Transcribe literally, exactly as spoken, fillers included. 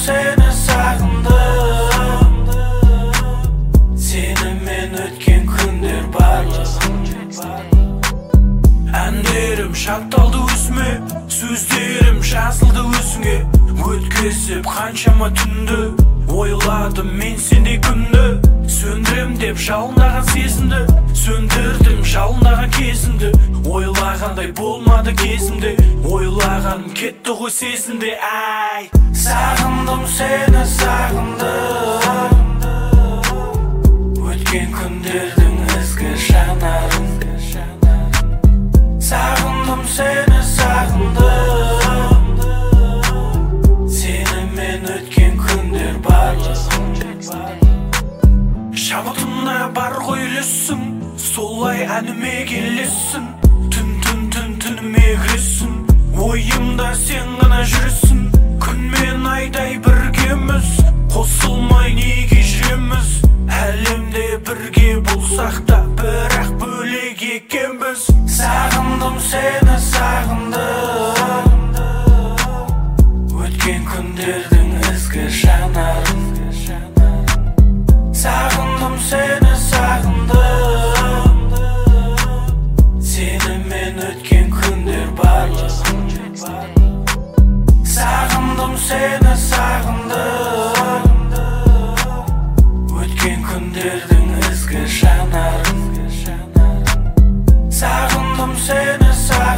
seni sağındım. Seni men ötken күндер барлығын. Әндерім шатталды өзіме, сөздерім жазылды өзіңе. Өткізіп қаншама түнді, ойладым мен сендей күнді. Сөндірем деп жалындаған сезімді, сөндірдім жалындаған кезімді. Ойлағандай болмады кезімде, ойлағаным кетті ғой сезімде. Ай, сағындым сені сағындым. Өткен күндердің ізгі жанарын. Сағындым сені сағындым. Сені мен өткен күндер барлығын. Шабытымда бар ғой үлесің, солай әніме келесің. Түн түн түн түніме кіресің, ойымда сен ғана жүресің. Күн мен айдай біргеміз, қосылмай неге жүреміз. Әлемде бірге болсақ та, бірақ бөлек екенбіз. Сағындым сені сағындым. Өткен күндердің ізгі жанарын. Сағындым сені сағындым. Сені мен өткен күндер барлығын. Сағындым сені сағындым. Өткен күндердің ізгі жанарын. Сағындым сені сағындым.